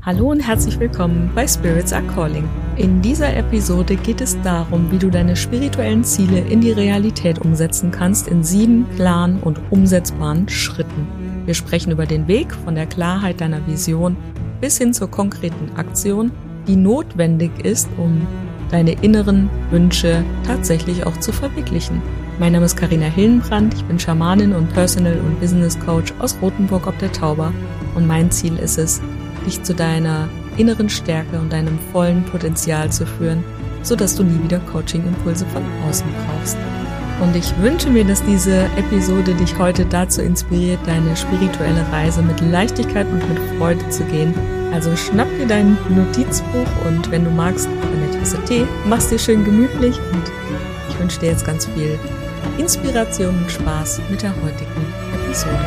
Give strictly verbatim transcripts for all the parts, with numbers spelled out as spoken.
Hallo und herzlich willkommen bei Spirits Are Calling. In dieser Episode geht es darum, wie du deine spirituellen Ziele in die Realität umsetzen kannst in sieben klaren und umsetzbaren Schritten. Wir sprechen über den Weg von der Klarheit deiner Vision bis hin zur konkreten Aktion, die notwendig ist, um deine inneren Wünsche tatsächlich auch zu verwirklichen. Mein Name ist Carina Hillenbrand, ich bin Schamanin und Personal- und Business Coach aus Rothenburg ob der Tauber und mein Ziel ist es, dich zu deiner inneren Stärke und deinem vollen Potenzial zu führen, sodass du nie wieder Coaching-Impulse von außen brauchst. Und ich wünsche mir, dass diese Episode dich heute dazu inspiriert, deine spirituelle Reise mit Leichtigkeit und mit Freude zu gehen. Also schnapp dir dein Notizbuch und wenn du magst, eine Tasse Tee, mach's dir schön gemütlich und ich wünsche dir jetzt ganz viel Inspiration und Spaß mit der heutigen Episode.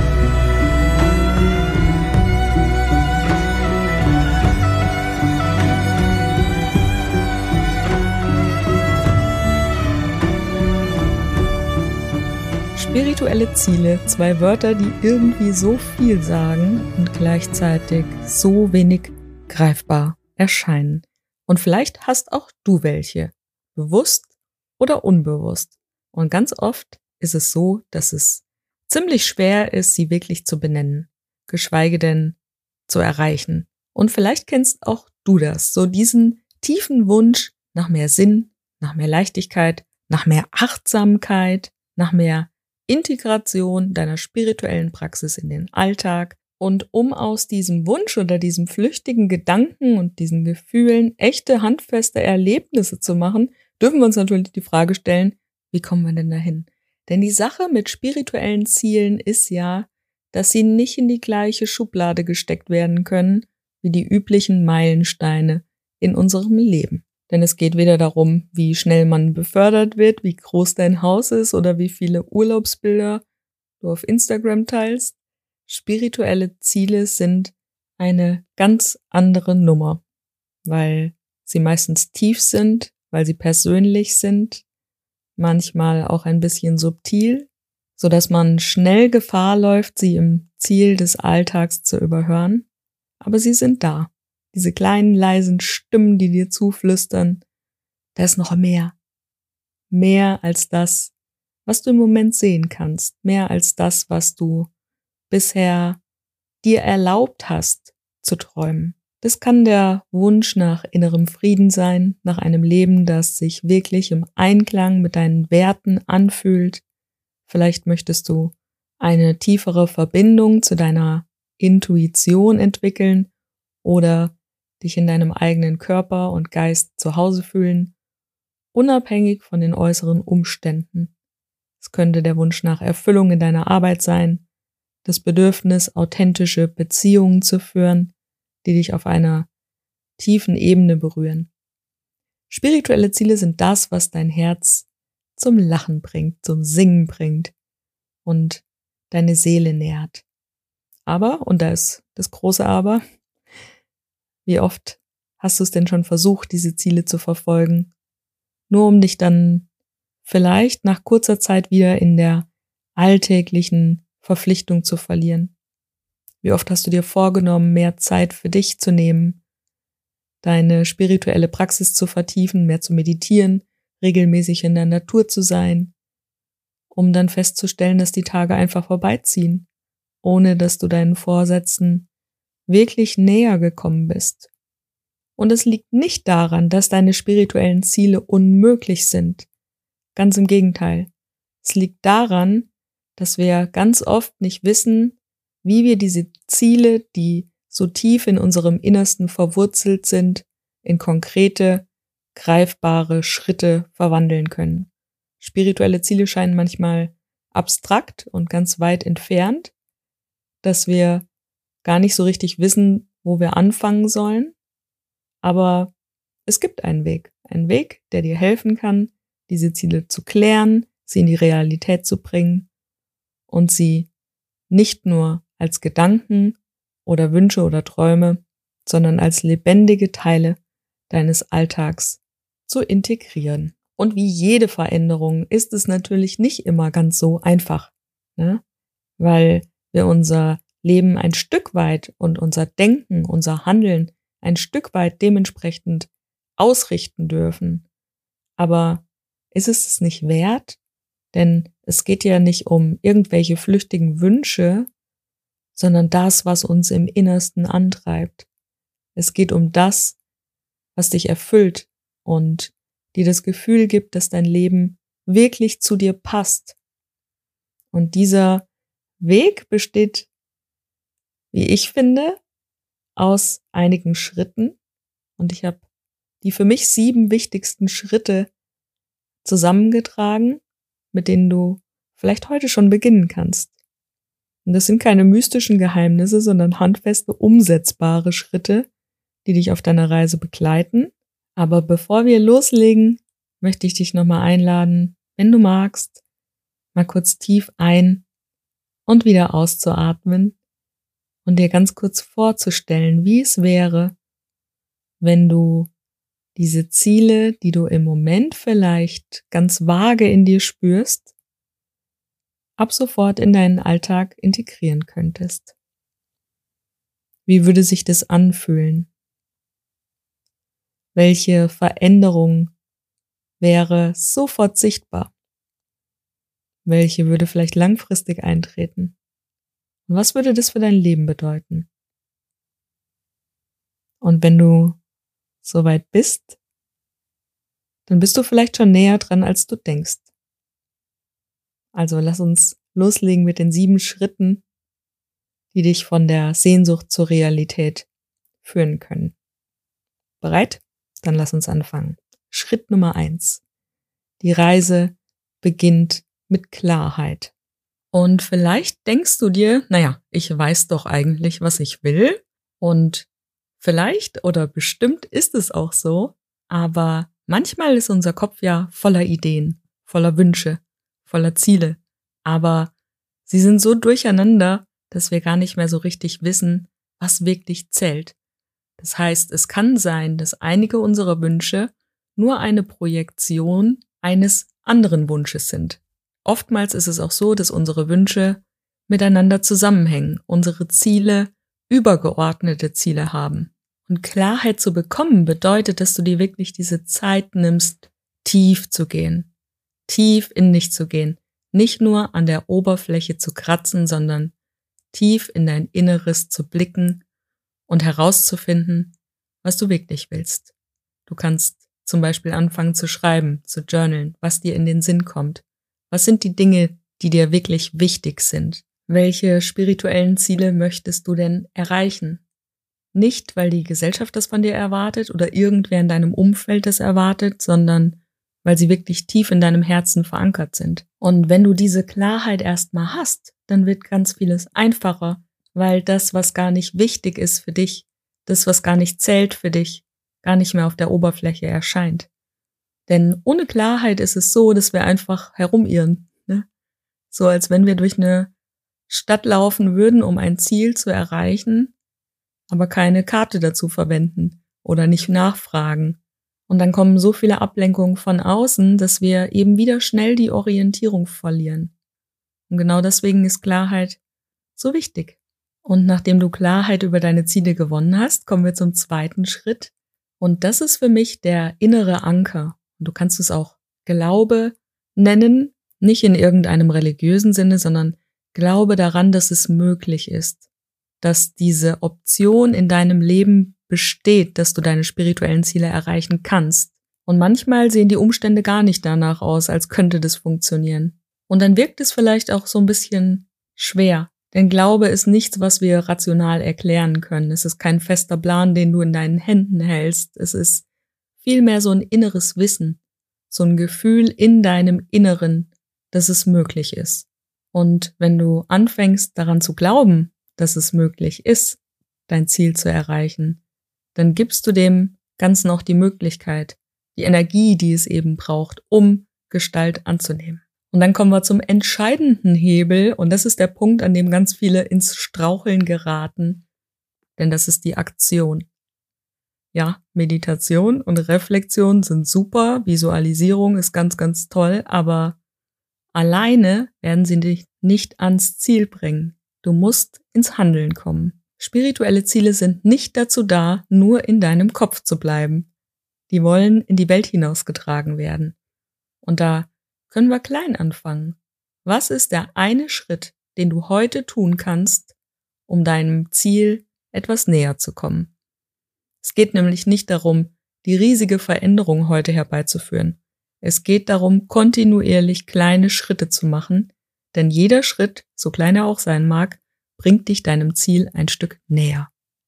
Spirituelle Ziele, zwei Wörter, die irgendwie so viel sagen und gleichzeitig so wenig greifbar erscheinen. Und vielleicht hast auch du welche, bewusst oder unbewusst. Und ganz oft ist es so, dass es ziemlich schwer ist, sie wirklich zu benennen, geschweige denn zu erreichen. Und vielleicht kennst auch du das, so diesen tiefen Wunsch nach mehr Sinn, nach mehr Leichtigkeit, nach mehr Achtsamkeit, nach mehr Integration deiner spirituellen Praxis in den Alltag. Und um aus diesem Wunsch oder diesem flüchtigen Gedanken und diesen Gefühlen echte, handfeste Erlebnisse zu machen, dürfen wir uns natürlich die Frage stellen, wie kommen wir denn dahin? Denn die Sache mit spirituellen Zielen ist ja, dass sie nicht in die gleiche Schublade gesteckt werden können wie die üblichen Meilensteine in unserem Leben. Denn es geht weder darum, wie schnell man befördert wird, wie groß dein Haus ist oder wie viele Urlaubsbilder du auf Instagram teilst. Spirituelle Ziele sind eine ganz andere Nummer, weil sie meistens tief sind, weil sie persönlich sind, manchmal auch ein bisschen subtil, so dass man schnell Gefahr läuft, sie im Ziel des Alltags zu überhören. Aber sie sind da. Diese kleinen, leisen Stimmen, die dir zuflüstern, da ist noch mehr. Mehr als das, was du im Moment sehen kannst. Mehr als das, was du bisher dir erlaubt hast zu träumen. Das kann der Wunsch nach innerem Frieden sein, nach einem Leben, das sich wirklich im Einklang mit deinen Werten anfühlt. Vielleicht möchtest du eine tiefere Verbindung zu deiner Intuition entwickeln oder dich in deinem eigenen Körper und Geist zu Hause fühlen, unabhängig von den äußeren Umständen. Es könnte der Wunsch nach Erfüllung in deiner Arbeit sein, das Bedürfnis, authentische Beziehungen zu führen, die dich auf einer tiefen Ebene berühren. Spirituelle Ziele sind das, was dein Herz zum Lachen bringt, zum Singen bringt und deine Seele nährt. Aber, und da ist das große Aber, wie oft hast du es denn schon versucht, diese Ziele zu verfolgen, nur um dich dann vielleicht nach kurzer Zeit wieder in der alltäglichen Verpflichtung zu verlieren? Wie oft hast du dir vorgenommen, mehr Zeit für dich zu nehmen, deine spirituelle Praxis zu vertiefen, mehr zu meditieren, regelmäßig in der Natur zu sein, um dann festzustellen, dass die Tage einfach vorbeiziehen, ohne dass du deinen Vorsätzen wirklich näher gekommen bist. Und es liegt nicht daran, dass deine spirituellen Ziele unmöglich sind. Ganz im Gegenteil. Es liegt daran, dass wir ganz oft nicht wissen, wie wir diese Ziele, die so tief in unserem Innersten verwurzelt sind, in konkrete, greifbare Schritte verwandeln können. Spirituelle Ziele scheinen manchmal abstrakt und ganz weit entfernt, dass wir gar nicht so richtig wissen, wo wir anfangen sollen. Aber es gibt einen Weg. Einen Weg, der dir helfen kann, diese Ziele zu klären, sie in die Realität zu bringen und sie nicht nur als Gedanken oder Wünsche oder Träume, sondern als lebendige Teile deines Alltags zu integrieren. Und wie jede Veränderung ist es natürlich nicht immer ganz so einfach, ne? Weil wir unser Leben ein Stück weit und unser Denken, unser Handeln ein Stück weit dementsprechend ausrichten dürfen. Aber ist es es nicht wert? Denn es geht ja nicht um irgendwelche flüchtigen Wünsche, sondern das, was uns im Innersten antreibt. Es geht um das, was dich erfüllt und dir das Gefühl gibt, dass dein Leben wirklich zu dir passt. Und dieser Weg besteht, wie ich finde, aus einigen Schritten. Und ich habe die für mich sieben wichtigsten Schritte zusammengetragen, mit denen du vielleicht heute schon beginnen kannst. Und das sind keine mystischen Geheimnisse, sondern handfeste, umsetzbare Schritte, die dich auf deiner Reise begleiten. Aber bevor wir loslegen, möchte ich dich nochmal einladen, wenn du magst, mal kurz tief ein- und wieder auszuatmen und dir ganz kurz vorzustellen, wie es wäre, wenn du diese Ziele, die du im Moment vielleicht ganz vage in dir spürst, ab sofort in deinen Alltag integrieren könntest. Wie würde sich das anfühlen? Welche Veränderung wäre sofort sichtbar? Welche würde vielleicht langfristig eintreten? Und was würde das für dein Leben bedeuten? Und wenn du soweit bist, dann bist du vielleicht schon näher dran, als du denkst. Also lass uns loslegen mit den sieben Schritten, die dich von der Sehnsucht zur Realität führen können. Bereit? Dann lass uns anfangen. Schritt Nummer eins. Die Reise beginnt mit Klarheit. Und vielleicht denkst du dir, naja, ich weiß doch eigentlich, was ich will. Und vielleicht oder bestimmt ist es auch so, aber manchmal ist unser Kopf ja voller Ideen, voller Wünsche, voller Ziele. Aber sie sind so durcheinander, dass wir gar nicht mehr so richtig wissen, was wirklich zählt. Das heißt, es kann sein, dass einige unserer Wünsche nur eine Projektion eines anderen Wunsches sind. Oftmals ist es auch so, dass unsere Wünsche miteinander zusammenhängen, unsere Ziele übergeordnete Ziele haben. Und Klarheit zu bekommen bedeutet, dass du dir wirklich diese Zeit nimmst, tief zu gehen, tief in dich zu gehen, nicht nur an der Oberfläche zu kratzen, sondern tief in dein Inneres zu blicken und herauszufinden, was du wirklich willst. Du kannst zum Beispiel anfangen zu schreiben, zu journalen, was dir in den Sinn kommt. Was sind die Dinge, die dir wirklich wichtig sind? Welche spirituellen Ziele möchtest du denn erreichen? Nicht, weil die Gesellschaft das von dir erwartet oder irgendwer in deinem Umfeld das erwartet, sondern weil sie wirklich tief in deinem Herzen verankert sind. Und wenn du diese Klarheit erstmal hast, dann wird ganz vieles einfacher, weil das, was gar nicht wichtig ist für dich, das, was gar nicht zählt für dich, gar nicht mehr auf der Oberfläche erscheint. Denn ohne Klarheit ist es so, dass wir einfach herumirren, ne? So als wenn wir durch eine Stadt laufen würden, um ein Ziel zu erreichen, aber keine Karte dazu verwenden oder nicht nachfragen. Und dann kommen so viele Ablenkungen von außen, dass wir eben wieder schnell die Orientierung verlieren. Und genau deswegen ist Klarheit so wichtig. Und nachdem du Klarheit über deine Ziele gewonnen hast, kommen wir zum zweiten Schritt. Und das ist für mich der innere Anker. Und du kannst es auch Glaube nennen, nicht in irgendeinem religiösen Sinne, sondern Glaube daran, dass es möglich ist, dass diese Option in deinem Leben besteht, dass du deine spirituellen Ziele erreichen kannst. Und manchmal sehen die Umstände gar nicht danach aus, als könnte das funktionieren. Und dann wirkt es vielleicht auch so ein bisschen schwer. Denn Glaube ist nichts, was wir rational erklären können. Es ist kein fester Plan, den du in deinen Händen hältst. Es ist vielmehr so ein inneres Wissen, so ein Gefühl in deinem Inneren, dass es möglich ist. Und wenn du anfängst daran zu glauben, dass es möglich ist, dein Ziel zu erreichen, dann gibst du dem Ganzen auch die Möglichkeit, die Energie, die es eben braucht, um Gestalt anzunehmen. Und dann kommen wir zum entscheidenden Hebel, und das ist der Punkt, an dem ganz viele ins Straucheln geraten, denn das ist die Aktion. Ja, Meditation und Reflexion sind super, Visualisierung ist ganz, ganz toll, aber alleine werden sie dich nicht ans Ziel bringen. Du musst ins Handeln kommen. Spirituelle Ziele sind nicht dazu da, nur in deinem Kopf zu bleiben. Die wollen in die Welt hinausgetragen werden. Und da können wir klein anfangen. Was ist der eine Schritt, den du heute tun kannst, um deinem Ziel etwas näher zu kommen? Es geht nämlich nicht darum, die riesige Veränderung heute herbeizuführen. Es geht darum, kontinuierlich kleine Schritte zu machen, denn jeder Schritt, so klein er auch sein mag, bringt dich deinem Ziel ein Stück näher.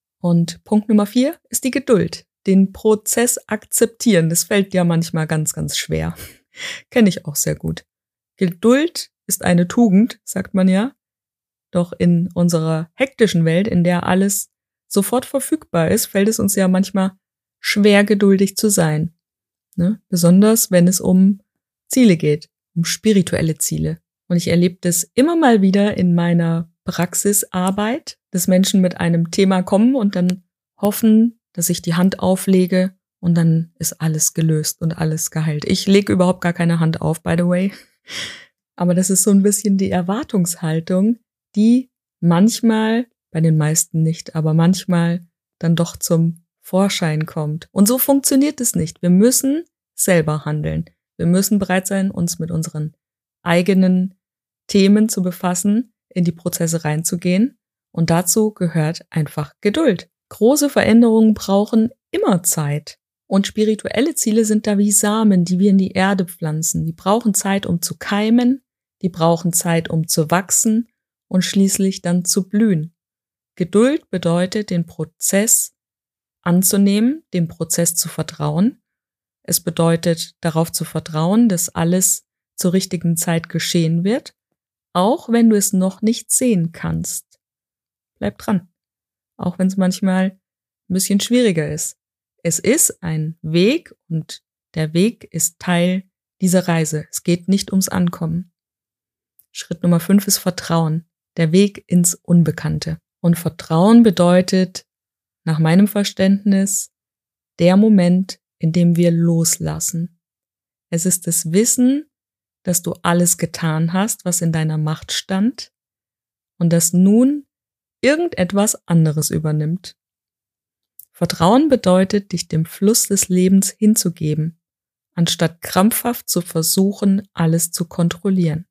Und Punkt Nummer vier ist die Geduld. Den Prozess akzeptieren, das fällt ja manchmal ganz, ganz schwer. Kenne ich auch sehr gut. Geduld ist eine Tugend, sagt man ja. Doch in unserer hektischen Welt, in der alles sofort verfügbar ist, fällt es uns ja manchmal schwer, geduldig zu sein. Ne? Besonders, wenn es um Ziele geht, um spirituelle Ziele. Und ich erlebe das immer mal wieder in meiner Praxisarbeit, dass Menschen mit einem Thema kommen und dann hoffen, dass ich die Hand auflege und dann ist alles gelöst und alles geheilt. Ich lege überhaupt gar keine Hand auf, by the way. Aber das ist so ein bisschen die Erwartungshaltung, die manchmal, bei den meisten nicht, aber manchmal dann doch zum Vorschein kommt. Und so funktioniert es nicht. Wir müssen selber handeln. Wir müssen bereit sein, uns mit unseren eigenen Themen zu befassen, in die Prozesse reinzugehen. Und dazu gehört einfach Geduld. Große Veränderungen brauchen immer Zeit. Und spirituelle Ziele sind da wie Samen, die wir in die Erde pflanzen. Die brauchen Zeit, um zu keimen, die brauchen Zeit, um zu wachsen und schließlich dann zu blühen. Geduld bedeutet, den Prozess anzunehmen, dem Prozess zu vertrauen. Es bedeutet, darauf zu vertrauen, dass alles zur richtigen Zeit geschehen wird, auch wenn du es noch nicht sehen kannst. Bleib dran, auch wenn es manchmal ein bisschen schwieriger ist. Es ist ein Weg und der Weg ist Teil dieser Reise. Es geht nicht ums Ankommen. Schritt Nummer fünf ist Vertrauen, der Weg ins Unbekannte. Und Vertrauen bedeutet, nach meinem Verständnis, der Moment, in dem wir loslassen. Es ist das Wissen, dass du alles getan hast, was in deiner Macht stand und dass nun irgendetwas anderes übernimmt. Vertrauen bedeutet, dich dem Fluss des Lebens hinzugeben, anstatt krampfhaft zu versuchen, alles zu kontrollieren.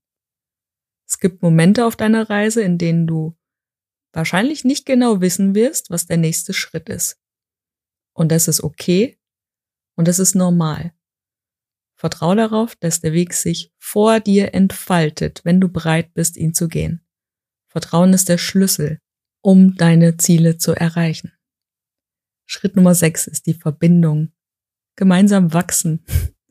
Es gibt Momente auf deiner Reise, in denen du wahrscheinlich nicht genau wissen wirst, was der nächste Schritt ist. Und das ist okay und das ist normal. Vertrau darauf, dass der Weg sich vor dir entfaltet, wenn du bereit bist, ihn zu gehen. Vertrauen ist der Schlüssel, um deine Ziele zu erreichen. Schritt Nummer sechs ist die Verbindung. Gemeinsam wachsen.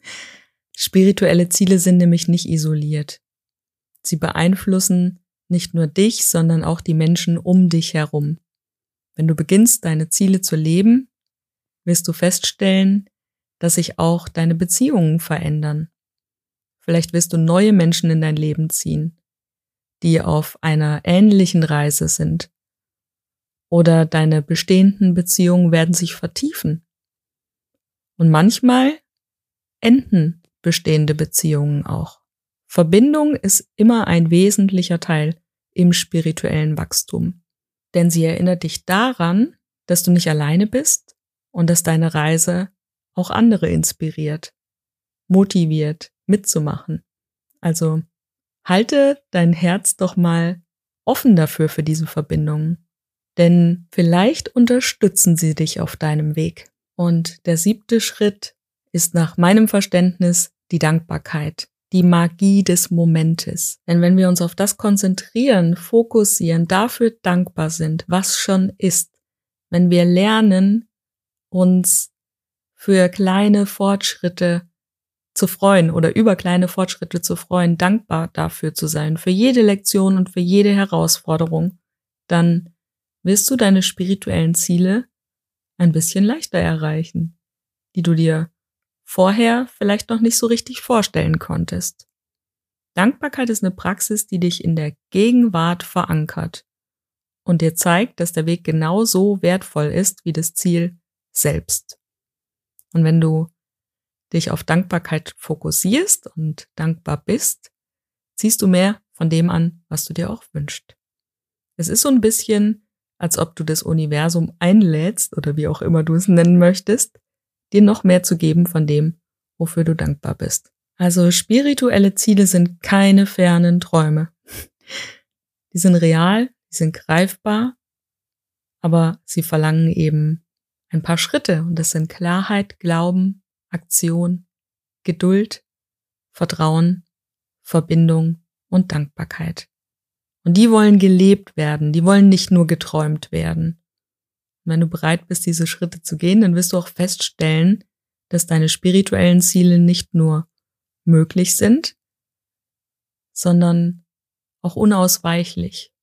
Spirituelle Ziele sind nämlich nicht isoliert. Sie beeinflussen nicht nur dich, sondern auch die Menschen um dich herum. Wenn du beginnst, deine Ziele zu leben, wirst du feststellen, dass sich auch deine Beziehungen verändern. Vielleicht wirst du neue Menschen in dein Leben ziehen, die auf einer ähnlichen Reise sind. Oder deine bestehenden Beziehungen werden sich vertiefen. Und manchmal enden bestehende Beziehungen auch. Verbindung ist immer ein wesentlicher Teil im spirituellen Wachstum. Denn sie erinnert dich daran, dass du nicht alleine bist und dass deine Reise auch andere inspiriert, motiviert, mitzumachen. Also halte dein Herz doch mal offen dafür für diese Verbindungen. Denn vielleicht unterstützen sie dich auf deinem Weg. Und der siebte Schritt ist nach meinem Verständnis die Dankbarkeit, die Magie des Momentes. Denn wenn wir uns auf das konzentrieren, fokussieren, dafür dankbar sind, was schon ist, wenn wir lernen, uns für kleine Fortschritte zu freuen oder über kleine Fortschritte zu freuen, dankbar dafür zu sein, für jede Lektion und für jede Herausforderung, dann wirst du deine spirituellen Ziele ein bisschen leichter erreichen, die du dir vorher vielleicht noch nicht so richtig vorstellen konntest. Dankbarkeit ist eine Praxis, die dich in der Gegenwart verankert und dir zeigt, dass der Weg genauso wertvoll ist wie das Ziel selbst. Und wenn du dich auf Dankbarkeit fokussierst und dankbar bist, ziehst du mehr von dem an, was du dir auch wünschst. Es ist so ein bisschen, als ob du das Universum einlädst, oder wie auch immer du es nennen möchtest, dir noch mehr zu geben von dem, wofür du dankbar bist. Also spirituelle Ziele sind keine fernen Träume. Die sind real, die sind greifbar, aber sie verlangen eben ein paar Schritte und das sind Klarheit, Glauben, Aktion, Geduld, Vertrauen, Verbindung und Dankbarkeit. Und die wollen gelebt werden, die wollen nicht nur geträumt werden. Und wenn du bereit bist, diese Schritte zu gehen, dann wirst du auch feststellen, dass deine spirituellen Ziele nicht nur möglich sind, sondern auch unausweichlich.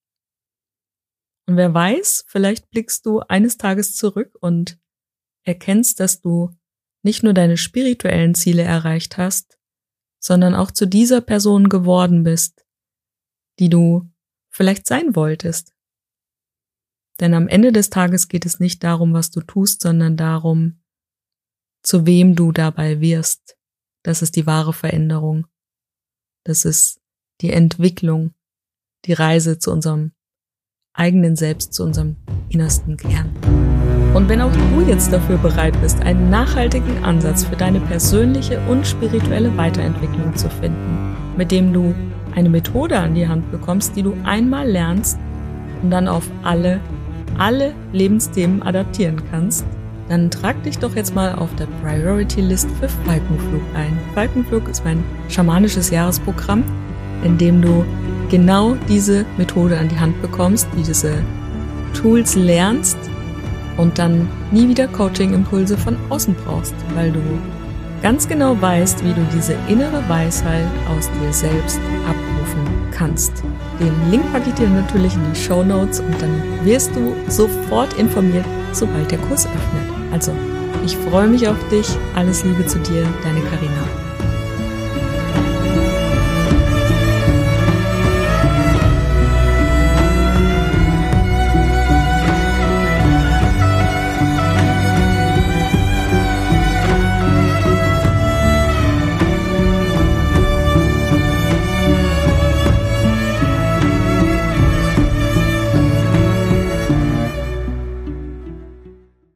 Und wer weiß, vielleicht blickst du eines Tages zurück und erkennst, dass du nicht nur deine spirituellen Ziele erreicht hast, sondern auch zu dieser Person geworden bist, die du vielleicht sein wolltest. Denn am Ende des Tages geht es nicht darum, was du tust, sondern darum, zu wem du dabei wirst. Das ist die wahre Veränderung. Das ist die Entwicklung, die Reise zu unserem eigenen Selbst, zu unserem innersten Kern. Und wenn auch du jetzt dafür bereit bist, einen nachhaltigen Ansatz für deine persönliche und spirituelle Weiterentwicklung zu finden, mit dem du eine Methode an die Hand bekommst, die du einmal lernst und dann auf alle, alle Lebensthemen adaptieren kannst, dann trag dich doch jetzt mal auf der Priority List für Falkenflug ein. Falkenflug ist mein schamanisches Jahresprogramm, in dem du genau diese Methode an die Hand bekommst, die diese Tools lernst und dann nie wieder Coaching-Impulse von außen brauchst, weil du ganz genau weißt, wie du diese innere Weisheit aus dir selbst abrufen kannst. Den Link packe ich dir natürlich in die Shownotes und dann wirst du sofort informiert, sobald der Kurs öffnet. Also, ich freue mich auf dich. Alles Liebe zu dir, deine Carina.